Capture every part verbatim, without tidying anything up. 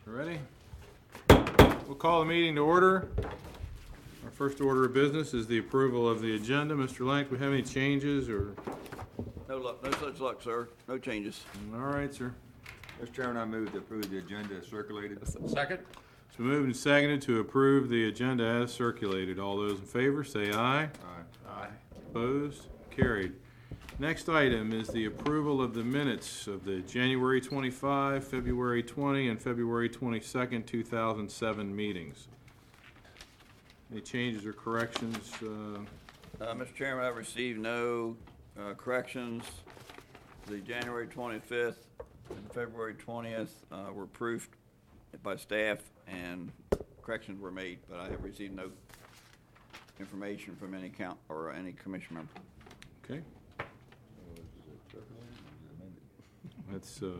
Ready? We'll call the meeting to order. Our first order of business is the approval of the agenda. Mister Lank, we have any changes or? No luck, no such luck, sir. No changes. All right, sir. Mister Chairman, I move to approve the agenda as circulated. Second. It's been moved and seconded to approve the agenda as circulated. All those in favor say aye. Aye. Aye. Opposed? Carried. Next item is the approval of the minutes of the January twenty-fifth, February twentieth, and February twenty-second, two thousand seven meetings. Any changes or corrections? Uh, Uh, Mister Chairman, I've received no uh, corrections. The January twenty-fifth and February twentieth uh, were proofed by staff and corrections were made, but I have received no information from any count or any commission member. Okay. That's uh,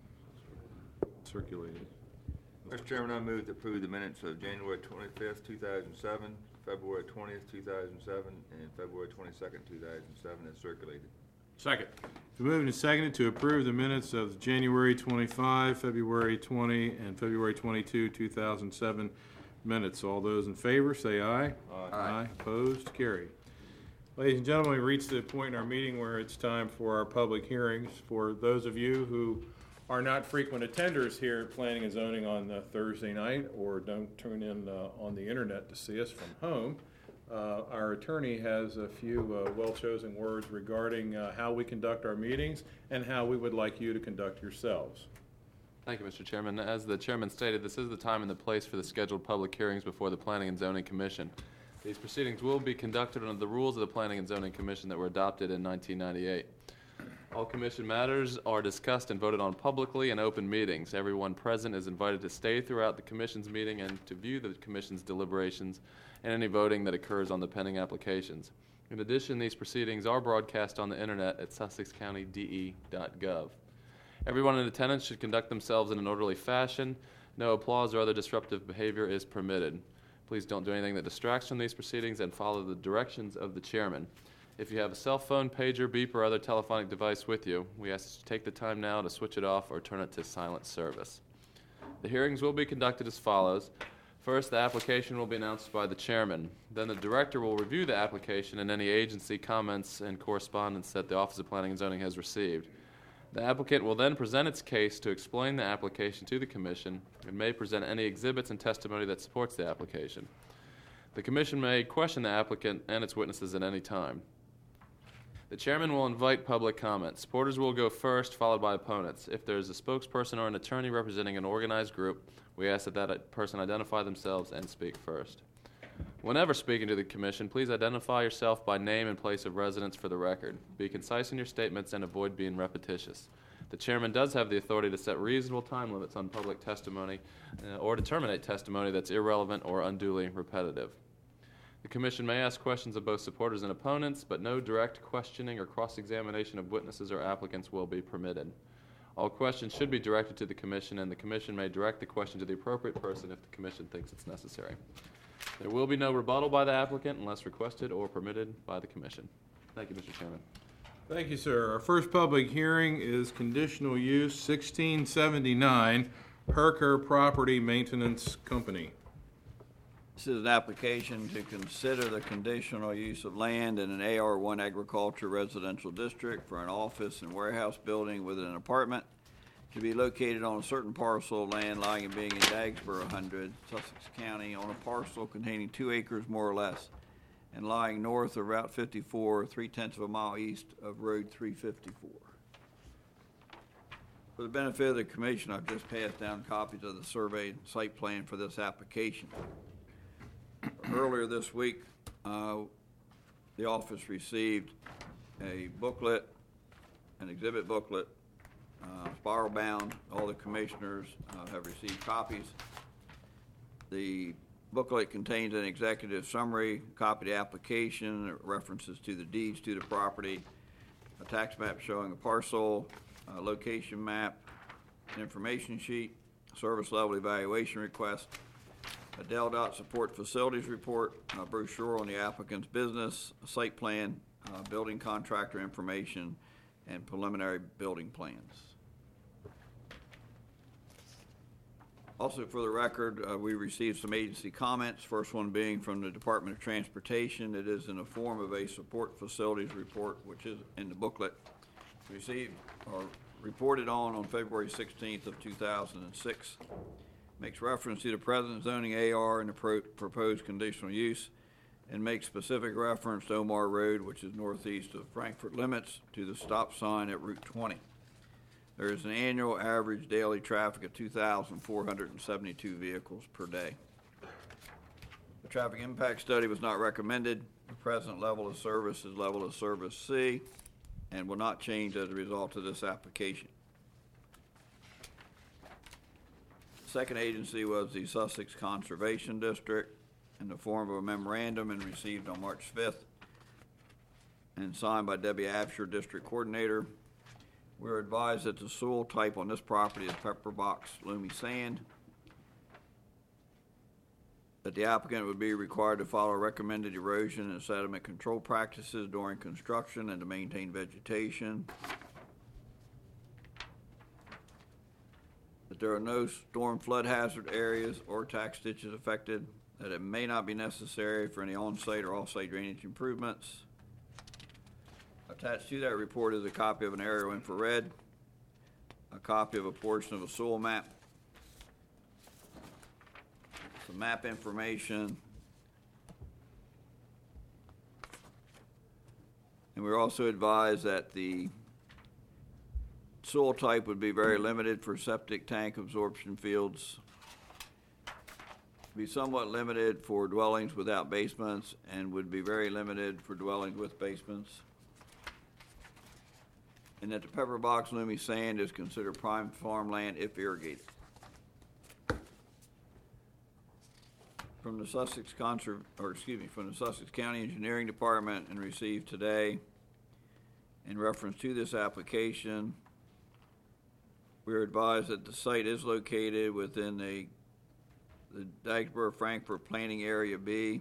circulated. Mister Chairman, I move to approve the minutes of January twenty-fifth, two thousand seven, February twentieth, two thousand seven, and February twenty-second, two thousand seven as circulated. Second. It's moved and seconded to approve the minutes of January twenty-fifth, February twentieth, and February twenty-second, two thousand seven minutes. All those in favor say aye. Aye. Aye. Opposed? Carried. Ladies and gentlemen, we reached the point in our meeting where it's time for our public hearings. For those of you who are not frequent attenders here at Planning and Zoning on uh, Thursday night or don't tune in uh, on the internet to see us from home, uh, our attorney has a few uh, well-chosen words regarding uh, how we conduct our meetings and how we would like you to conduct yourselves. Thank you, Mister Chairman. As the Chairman stated, this is the time and the place for the scheduled public hearings before the Planning and Zoning Commission. These proceedings will be conducted under the rules of the Planning and Zoning Commission that were adopted in nineteen ninety-eight. All Commission matters are discussed and voted on publicly in open meetings. Everyone present is invited to stay throughout the Commission's meeting and to view the Commission's deliberations and any voting that occurs on the pending applications. In addition, these proceedings are broadcast on the Internet at sussex county d e dot gov. Everyone in attendance should conduct themselves in an orderly fashion. No applause or other disruptive behavior is permitted. Please don't do anything that distracts from these proceedings and follow the directions of the chairman. If you have a cell phone, pager, beep, or other telephonic device with you, we ask that you take the time now to switch it off or turn it to silent service. The hearings will be conducted as follows. First, the application will be announced by the chairman. Then the director will review the application and any agency comments and correspondence that the Office of Planning and Zoning has received. The applicant will then present its case to explain the application to the Commission and may present any exhibits and testimony that supports the application. The Commission may question the applicant and its witnesses at any time. The Chairman will invite public comment. Supporters will go first, followed by opponents. If there is a spokesperson or an attorney representing an organized group, we ask that that person identify themselves and speak first. Whenever speaking to the Commission, please identify yourself by name and place of residence for the record. Be concise in your statements and avoid being repetitious. The Chairman does have the authority to set reasonable time limits on public testimony uh, or to terminate testimony that's irrelevant or unduly repetitive. The Commission may ask questions of both supporters and opponents, but no direct questioning or cross-examination of witnesses or applicants will be permitted. All questions should be directed to the Commission, and the Commission may direct the question to the appropriate person if the Commission thinks it's necessary. There will be no rebuttal by the applicant unless requested or permitted by the Commission. Thank you, Mister Chairman. Thank you, sir. Our first public hearing is conditional use sixteen seventy-nine, Herker Property Maintenance Company. This is an application to consider the conditional use of land in an A R one agriculture residential district for an office and warehouse building with an apartment to be located on a certain parcel of land lying and being in Dagsboro one hundred, Sussex County, on a parcel containing two acres more or less, and lying north of Route fifty-four, three-tenths of a mile east of Road three fifty-four. For the benefit of the Commission, I've just passed down copies of the survey and site plan for this application. Earlier this week, uh, the office received a booklet, an exhibit booklet, uh, spiral bound. All the commissioners uh, have received copies. The booklet contains an executive summary, copy of the application, references to the deeds to the property, a tax map showing a parcel, a location map, an information sheet, service level evaluation request, a Del Dot support facilities report, a brochure on the applicant's business, a site plan, uh, building contractor information, and preliminary building plans. Also, for the record, uh, we received some agency comments, first one being from the Department of Transportation. It is in the form of a support facilities report, which is in the booklet. Received or reported on on February sixteenth of two thousand six. Makes reference to the present zoning A R and the pro- proposed conditional use, and makes specific reference to Omar Road, which is northeast of Frankfort limits, to the stop sign at Route twenty. There is an annual average daily traffic of two thousand four hundred seventy-two vehicles per day. The traffic impact study was not recommended. The present level of service is level of service C and will not change as a result of this application. The second agency was the Sussex Conservation District in the form of a memorandum and received on March fifth and signed by Debbie Absher, District Coordinator. We were advised that the soil type on this property is pepper box loamy sand, that the applicant would be required to follow recommended erosion and sediment control practices during construction and to maintain vegetation, that there are no storm flood hazard areas or tax ditches affected, that it may not be necessary for any on-site or off-site drainage improvements. Attached to that report is a copy of an aerial infrared, a copy of a portion of a soil map, some map information, and we're also advised that the soil type would be very limited for septic tank absorption fields, be somewhat limited for dwellings without basements, and would be very limited for dwellings with basements. And that the pepper box loamy sand is considered prime farmland if irrigated. From the Sussex Conser- or excuse me, from the Sussex County Engineering Department and received today, in reference to this application, we are advised that the site is located within a, the Dagsboro-Frankfort Planning Area B.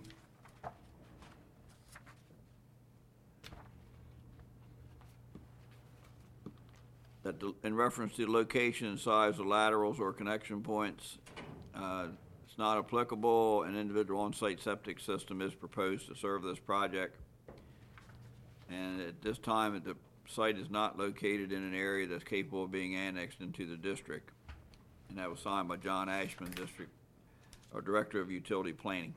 That the, in reference to the location and size of laterals or connection points, uh, it's not applicable. An individual on-site septic system is proposed to serve this project. And at this time, the site is not located in an area that's capable of being annexed into the district. And that was signed by John Ashman, District, or Director of Utility Planning.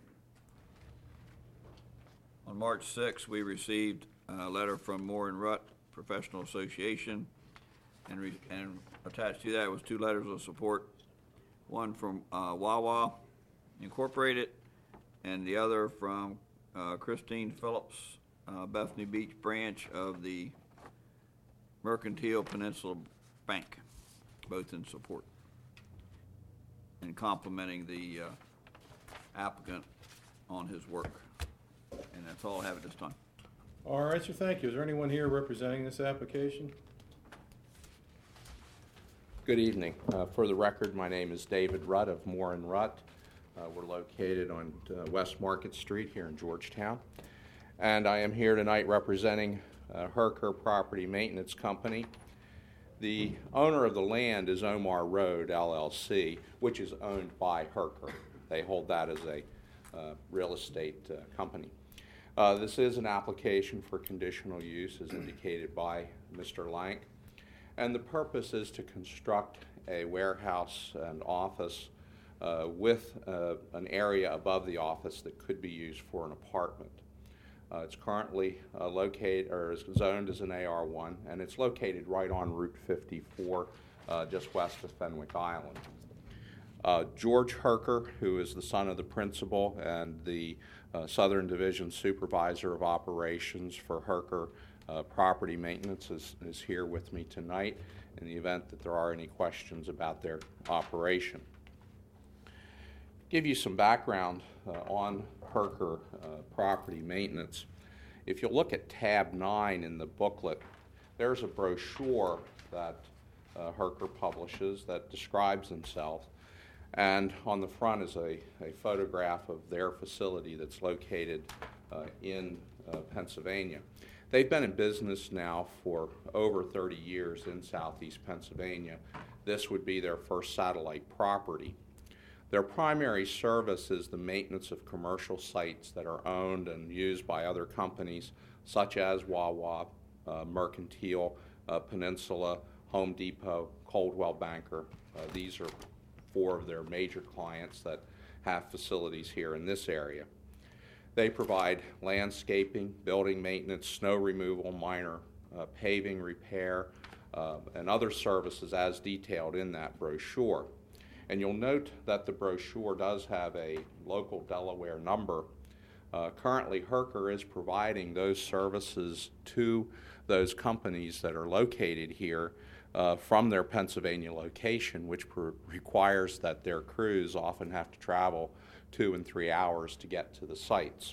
On March sixth, we received a letter from Moore and Rutt Professional Association. And, re- and attached to that was two letters of support, one from uh, Wawa Incorporated, and the other from uh, Christine Phillips, uh, Bethany Beach branch of the Mercantile Peninsula Bank, both in support and complimenting the uh, applicant on his work. And that's all I have at this time. All right, sir, thank you. Is there anyone here representing this application? Good evening. Uh, for the record, my name is David Rutt of Moore and Rutt. Uh, we're located on uh, West Market Street here in Georgetown. And I am here tonight representing uh, Herker Property Maintenance Company. The owner of the land is Omar Road, L L C, which is owned by Herker. They hold that as a uh, real estate uh, company. Uh, this is an application for conditional use as indicated by Mister Lank. And the purpose is to construct a warehouse and office uh, with uh, an area above the office that could be used for an apartment. Uh, it's currently uh, located or is zoned as an A R one, and it's located right on Route fifty-four, uh, just west of Fenwick Island. Uh, George Herker, who is the son of the principal and the uh, Southern Division Supervisor of Operations for Herker Uh, property maintenance, is, is here with me tonight in the event that there are any questions about their operation. Give you some background uh, on Herker uh, property maintenance. If you look at tab nine in the booklet, there's a brochure that uh, Herker publishes that describes themselves, and on the front is a, a photograph of their facility that's located uh, in uh, Pennsylvania. They've been in business now for over thirty years in southeast Pennsylvania. This would be their first satellite property. Their primary service is the maintenance of commercial sites that are owned and used by other companies such as Wawa, uh, Mercantile, uh, Peninsula, Home Depot, Coldwell Banker. Uh, these are four of their major clients that have facilities here in this area. They provide landscaping, building maintenance, snow removal, minor uh, paving, repair, uh, and other services as detailed in that brochure. And you'll note that the brochure does have a local Delaware number. Uh, currently, Herker is providing those services to those companies that are located here uh, from their Pennsylvania location, which per- requires that their crews often have to travel two and three hours to get to the sites.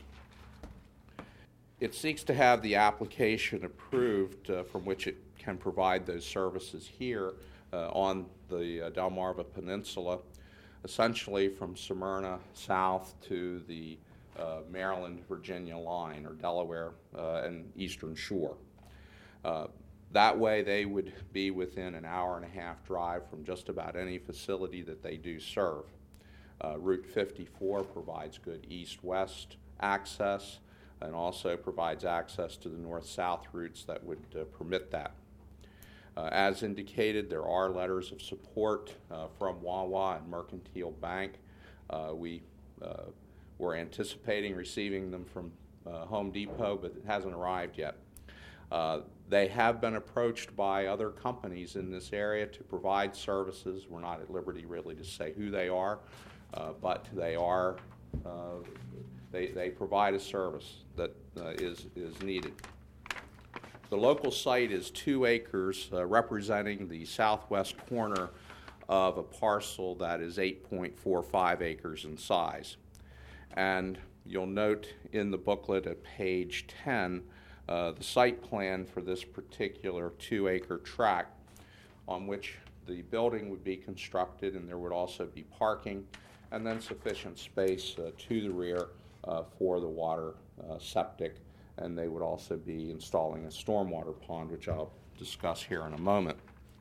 It seeks to have the application approved uh, from which it can provide those services here uh, on the uh, Delmarva Peninsula, essentially from Smyrna south to the uh, Maryland-Virginia line, or Delaware uh, and Eastern Shore. Uh, that way they would be within an hour and a half drive from just about any facility that they do serve. Uh, Route fifty-four provides good east-west access and also provides access to the north-south routes that would uh, permit that. Uh, as indicated, there are letters of support uh, from Wawa and Mercantile Bank. Uh, we uh, were anticipating receiving them from uh, Home Depot, but it hasn't arrived yet. Uh, they have been approached by other companies in this area to provide services. We're not at liberty really to say who they are, uh, but they are uh, they, they provide a service that uh, is, is needed. The local site is two acres uh, representing the southwest corner of a parcel that is eight point four five acres in size. And you'll note in the booklet at page ten uh, the site plan for this particular two acre tract on which the building would be constructed, and there would also be parking and then sufficient space uh, to the rear uh, for the water uh, septic. And they would also be installing a stormwater pond, which I'll discuss here in a moment.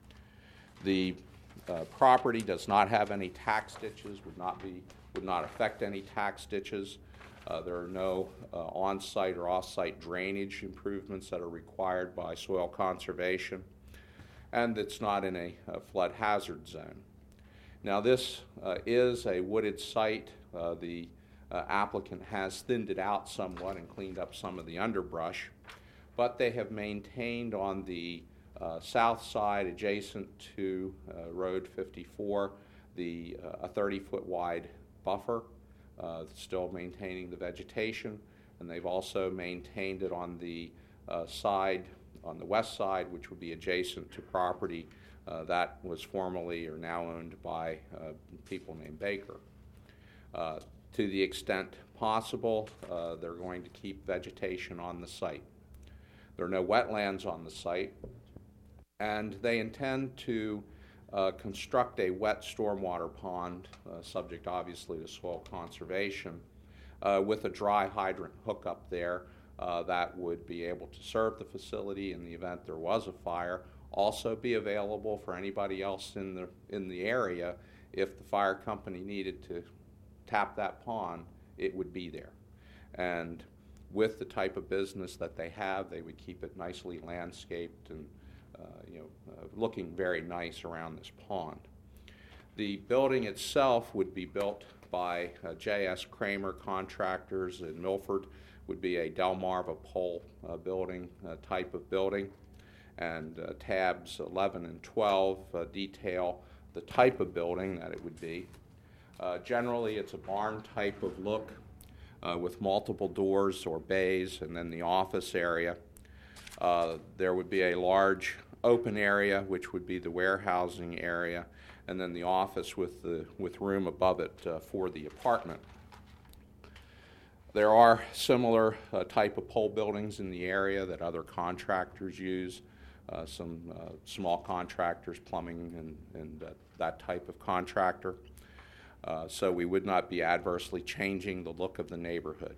The uh, property does not have any tax ditches, would not be, would not affect any tax ditches. Uh, there are no uh, on-site or off-site drainage improvements that are required by soil conservation, and it's not in a, a flood hazard zone. Now, this uh, is a wooded site. Uh, the Uh, applicant has thinned it out somewhat and cleaned up some of the underbrush, but they have maintained on the uh, south side adjacent to uh, Road fifty-four the uh, a thirty foot wide buffer, uh, still maintaining the vegetation, and they've also maintained it on the uh, side, on the west side, which would be adjacent to property uh, that was formerly or now owned by uh, people named Baker. Uh, To the extent possible, uh, they're going to keep vegetation on the site. There are no wetlands on the site, and they intend to uh, construct a wet stormwater pond, uh, subject obviously to soil conservation, uh, with a dry hydrant hookup there uh, that would be able to serve the facility in the event there was a fire, also be available for anybody else in the, in the area if the fire company needed to tap that pond, it would be there. And with the type of business that they have, they would keep it nicely landscaped and uh, you know, uh, looking very nice around this pond. The building itself would be built by uh, J S Kramer Contractors in Milford, would be a Delmarva pole uh, building uh, type of building, and uh, tabs eleven and twelve uh, detail the type of building that it would be. Uh, generally, it's a barn type of look uh, with multiple doors or bays, and then the office area. Uh, there would be a large open area, which would be the warehousing area, and then the office with the with room above it uh, for the apartment. There are similar uh, type of pole buildings in the area that other contractors use. Uh, some uh, small contractors, plumbing and, and uh, that type of contractor. Uh, so we would not be adversely changing the look of the neighborhood.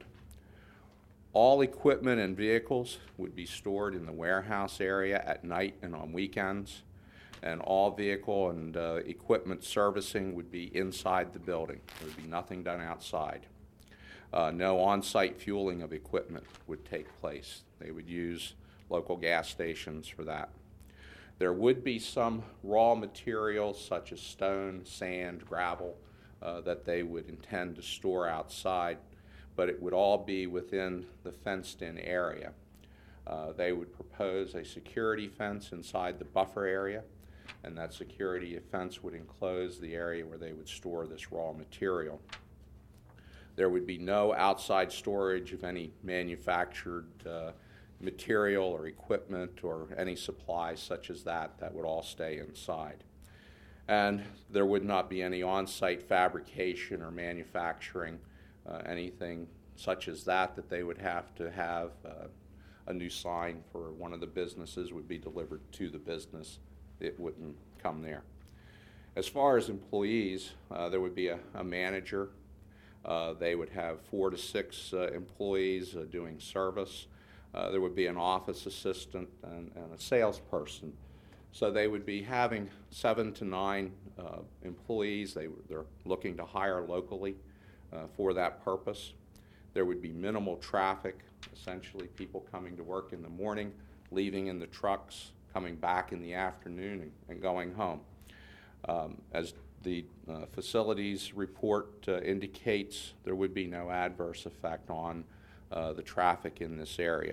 All equipment and vehicles would be stored in the warehouse area at night and on weekends. and all vehicle and uh, equipment servicing would be inside the building. There would be nothing done outside. Uh, no on-site fueling of equipment would take place. They would use local gas stations for that. There would be some raw materials such as stone, sand, gravel uh, that they would intend to store outside, but it would all be within the fenced-in area. Uh, they would propose a security fence inside the buffer area, and that security fence would enclose the area where they would store this raw material. There would be no outside storage of any manufactured uh, material or equipment or any supplies such as that. That would all stay inside. And there would not be any on-site fabrication or manufacturing, uh, anything such as that, that they would have to have uh, a new sign for one of the businesses would be delivered to the business. It wouldn't come there. As far as employees, uh, there would be a, a manager. Uh, they would have four to six uh, employees uh, doing service. Uh, there would be an office assistant and, and a salesperson. So they would be having seven to nine uh, employees. They, they're looking to hire locally uh, for that purpose. There would be minimal traffic, essentially people coming to work in the morning, leaving in the trucks, coming back in the afternoon, and, and going home. Um, as the uh, facilities report uh, indicates, there would be no adverse effect on uh, the traffic in this area.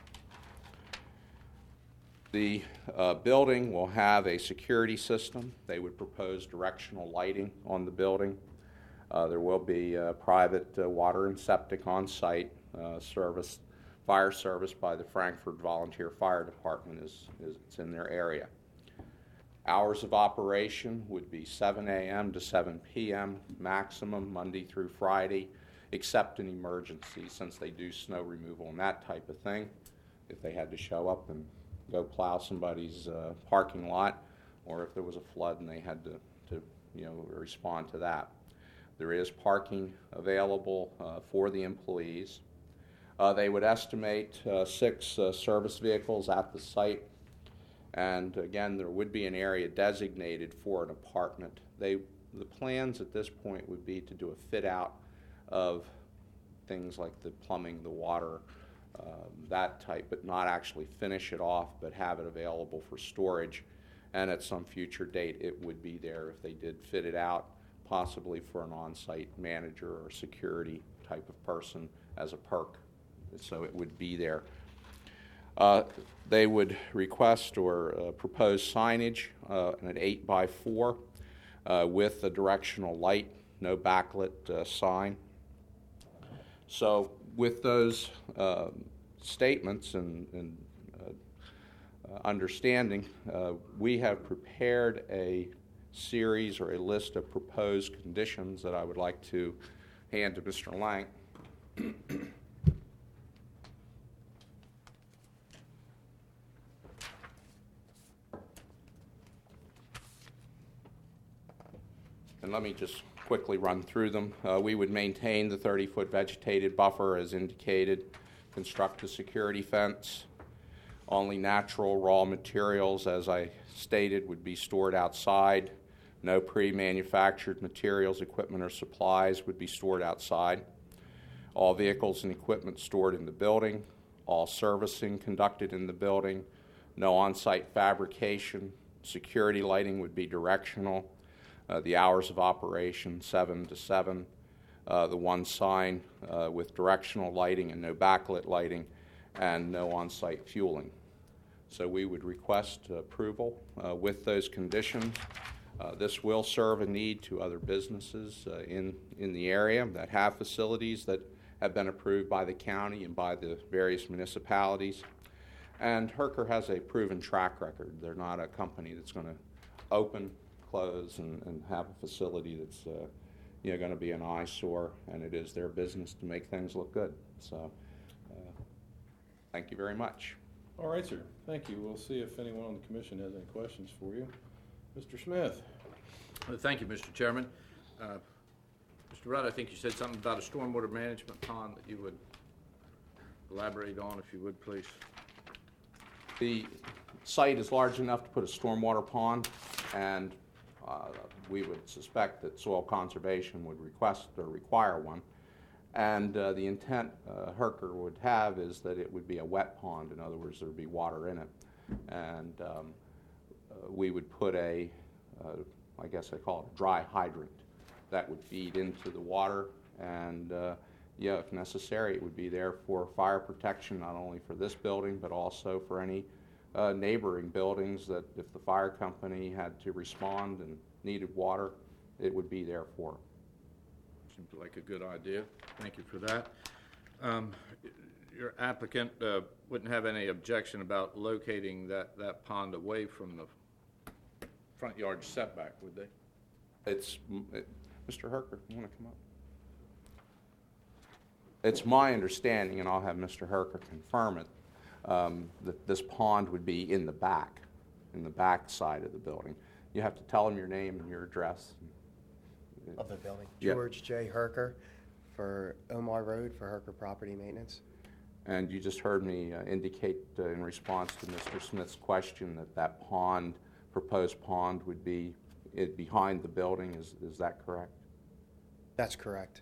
The uh, building will have a security system. They would propose directional lighting on the building. Uh, there will be uh, private uh, water and septic on site. Uh, service, fire service by the Frankfort Volunteer Fire Department is, is it's in their area. Hours of operation would be seven a.m. to seven p.m. maximum, Monday through Friday, except in emergencies, since they do snow removal and that type of thing. If they had to show up and go plow somebody's uh, parking lot, or if there was a flood and they had to, to you know, respond to that. There is parking available uh, for the employees. Uh, they would estimate uh, six uh, service vehicles at the site. And again, there would be an area designated for an apartment. They, the plans at this point would be to do a fit out of things like the plumbing, the water, uh, that type, but not actually finish it off, but have it available for storage. And at some future date, it would be there if they did fit it out, possibly for an on-site manager or security type of person as a perk. So it would be there. Uh, they would request or uh, propose signage, uh, an eight by four uh, with a directional light, no backlit uh, sign. So with those uh, statements and, and uh, uh, understanding, uh, we have prepared a series or a list of proposed conditions that I would like to hand to Mister Lang. And let me just quickly run through them. Uh, we would maintain the thirty-foot vegetated buffer as indicated, construct a security fence. Only natural raw materials, as I stated, would be stored outside. No pre-manufactured materials, equipment, or supplies would be stored outside. All vehicles and equipment stored in the building. All servicing conducted in the building. No on-site fabrication. Security lighting would be directional. Uh, the hours of operation, seven to seven. Uh, the one sign uh, with directional lighting and no backlit lighting, and no on-site fueling. So we would request approval uh, with those conditions. Uh, this will serve a need to other businesses uh, in, in the area that have facilities that have been approved by the county and by the various municipalities. And Herker has a proven track record. They're not a company that's going to open, close, and, and have a facility that's uh, you know, going to be an eyesore, and it is their business to make things look good. So uh, thank you very much. All right, sir. Thank you. We'll see if anyone on the commission has any questions for you. Mister Smith. Well, thank you, Mister Chairman. Uh, Mister Rudd, I think you said something about a stormwater management pond that you would elaborate on, if you would, please. The site is large enough to put a stormwater pond, and uh, we would suspect that soil conservation would request or require one. And uh, the intent uh, Herker would have is that it would be a wet pond. In other words, there would be water in it. And um, uh, we would put a, uh, I guess I call it a dry hydrant that would feed into the water. And uh, yeah, if necessary, it would be there for fire protection, not only for this building, but also for any uh, neighboring buildings that if the fire company had to respond and needed water, it would be there for. Seems like a good idea. Thank you for that. Um, Your applicant uh, wouldn't have any objection about locating that, that pond away from the front yard setback, would they? It's, it, Mister Herker, you want to come up? It's my understanding, and I'll have Mister Herker confirm it, um, that this pond would be in the back, in the back side of the building. You have to tell them your name and your address. Of the building. Yeah. George J. Herker for Omar Road for Herker Property Maintenance. And you just heard me uh, indicate uh, in response to Mister Smith's question that that pond, proposed pond, would be it behind the building. Is, is that correct? That's correct.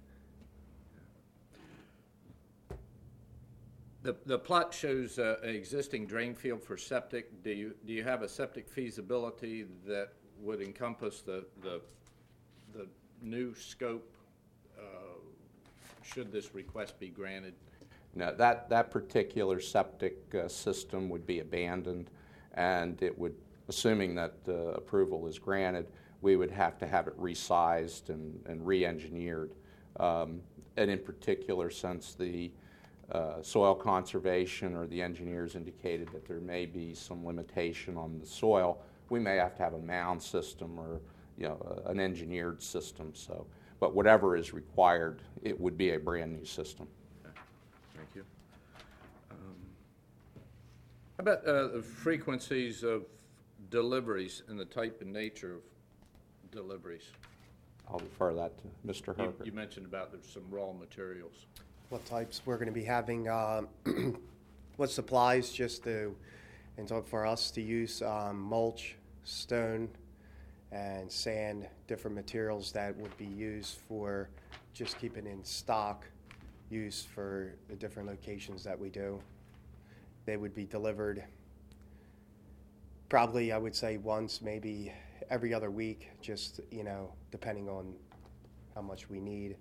The, the plot shows uh, an existing drain field for septic. Do you, do you have a septic feasibility that would encompass the, the, the new scope, uh, should this request be granted? No, that, that particular septic uh, system would be abandoned, and it would, assuming that uh, approval is granted, we would have to have it resized and, and re-engineered. Um, and in particular, since the uh, soil conservation or the engineers indicated that there may be some limitation on the soil, we may have to have a mound system or you know, an engineered system. So, but whatever is required, it would be a brand new system. Thank you. Um, How about uh, the frequencies of deliveries and the type and nature of deliveries? I'll defer that to Mister You, Herker. you mentioned about there's some raw materials. What types we're going to be having, um, what supplies just to, and so for us to use um, mulch, stone, and sand, different materials that would be used for just keeping in stock, used for the different locations that we do. They would be delivered probably, I would say, once, maybe every other week, just, you know, depending on how much we need.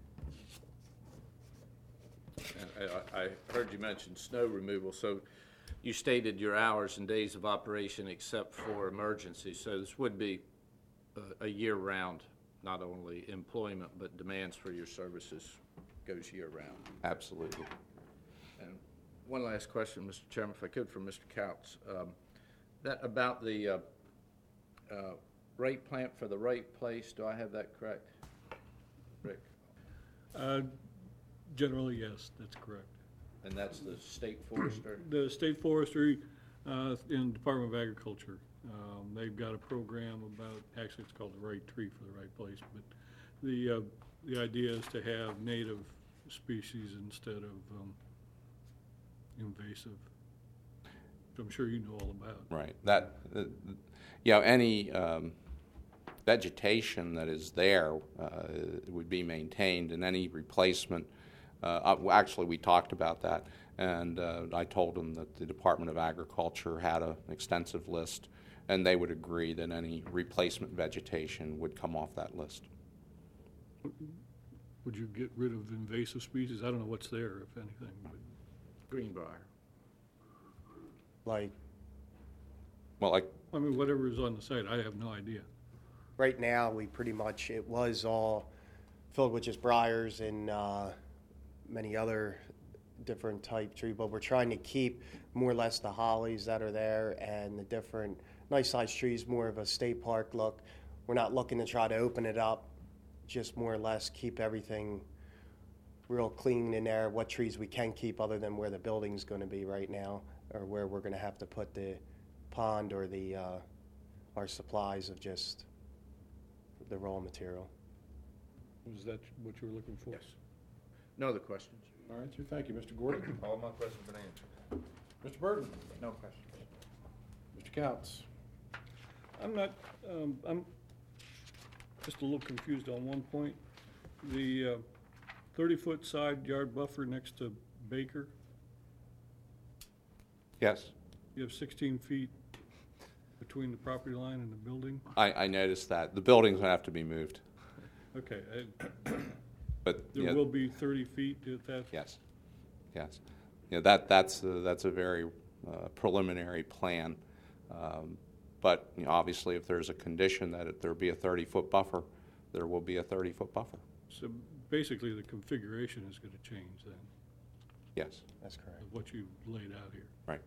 And I, I heard you mention snow removal, so you stated your hours and days of operation except for emergencies. So this would be a, a year-round, not only employment, but demands for your services goes year-round. Absolutely. And one last question, Mister Chairman, if I could, for Mister Couts. Um, that about the uh, uh, rate plant for the right place, do I have that correct? Rick? Uh, Generally, yes, that's correct. And that's the state forester? The state forestry uh, and Department of Agriculture, um, they've got a program about, actually it's called the right tree for the right place, but the, uh, the idea is to have native species instead of um, invasive, which I'm sure you know all about. Right. That, uh, you know, any um, vegetation that is there uh, would be maintained, and any replacement. Uh, uh, actually, we talked about that, and uh, I told them that the Department of Agriculture had an extensive list, and they would agree that any replacement vegetation would come off that list. Would you get rid of invasive species? I don't know what's there, if anything. But Greenbrier. Like, Well, like, I mean, whatever is on the site, I have no idea. right now, we pretty much, it was all filled with just briars and uh, many other different type tree, but we're trying to keep more or less the hollies that are there and the different nice-sized trees, more of a state park look. We're not looking to try to open it up, just more or less keep everything real clean in there, what trees we can keep other than where the building's going to be right now, or where we're going to have to put the pond or the uh, our supplies of just the raw material. Was that what you were looking for? Yes. No other questions? All right, sir, thank you. Mister Gordon? All my questions have been answered. Mister Burton? No questions. Mister Couts. I'm not, um, I'm just a little confused on one point. The thirty-foot side yard buffer next to Baker, Yes, you have sixteen feet between the property line and the building? I, I noticed that. The building's gonna have to be moved, Okay, I- but, you there know, will be thirty feet at that? yes, yes. You know, that, that's, uh, that's a very uh, preliminary plan. Um, But, you know, obviously, if there's a condition that it- there be a thirty-foot buffer, there will be a thirty-foot buffer. So basically, the configuration is gonna change then, Yes, That's correct. of what you laid out here. right.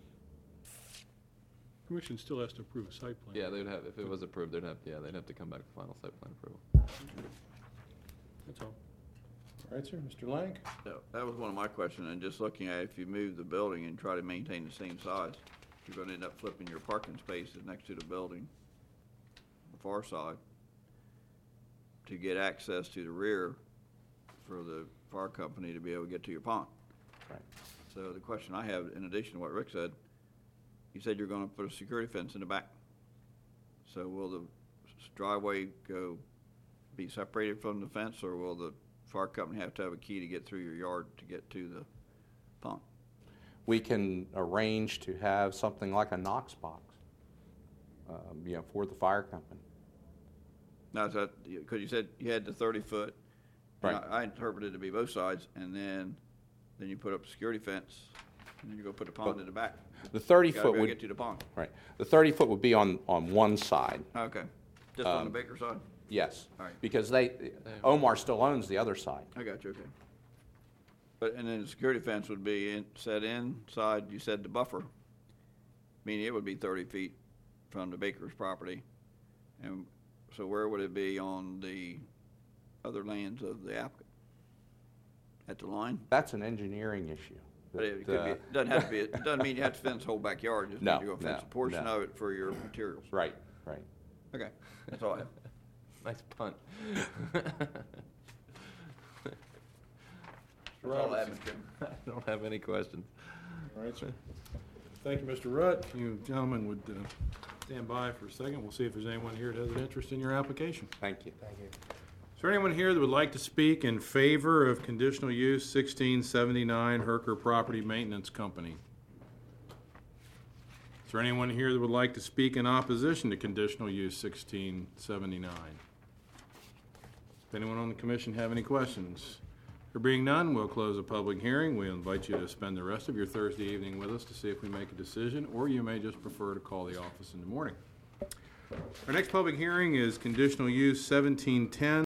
Commission still has to approve a site plan. Yeah, they'd have, if it was approved, they'd have, yeah, they'd have to come back for final site plan approval. That's all. All right, sir. Mister Lang? So that was one of my questions, and just looking at if you move the building and try to maintain the same size, you're gonna end up flipping your parking spaces next to the building, the far side, to get access to the rear for the fire company to be able to get to your pond. Right. So the question I have, in addition to what Rick said, you said you're gonna put a security fence in the back. So will the s- driveway go, be separated from the fence, or will the fire company have to have a key to get through your yard to get to the pond? We can arrange to have something like a Knox box, um, you know, for the fire company. Now, is that, because you said you had the thirty foot. Right. I I interpreted it to be both sides, and then, then you put up a security fence, and then you go put the pond in the back. The thirty You gotta foot be able to would, get to the pond. right, the thirty foot would be on, on one side, Okay. Just on the Um, Baker side? yes. All right. Because they, Omar still owns the other side. I got you, okay. But, and then the security fence would be in, set inside, you said the buffer, meaning it would be thirty feet from the Baker's property. And so where would it be on the other lands of the applicant? At the line? That's an engineering issue. But it that, could be, uh, it doesn't have to be, it doesn't mean you have to fence the whole backyard, just No, means you're gonna fence no, a portion no. of it for your materials. Right, right. Okay, that's all I have. Nice punt. That's all I have, Mister Chairman. I don't have any questions. All right, sir. Thank you, Mister Rutt. You gentlemen would uh, stand by for a second. We'll see if there's anyone here that has an interest in your application. Thank you. Thank you. Is there anyone here that would like to speak in favor of conditional use sixteen seventy-nine Herker Property Maintenance Company? Is there anyone here that would like to speak in opposition to conditional use sixteen seventy-nine? Does anyone on the commission have any questions? There being none, we'll close the public hearing. We invite you to spend the rest of your Thursday evening with us to see if we make a decision, or you may just prefer to call the office in the morning. Our next public hearing is conditional use seventeen ten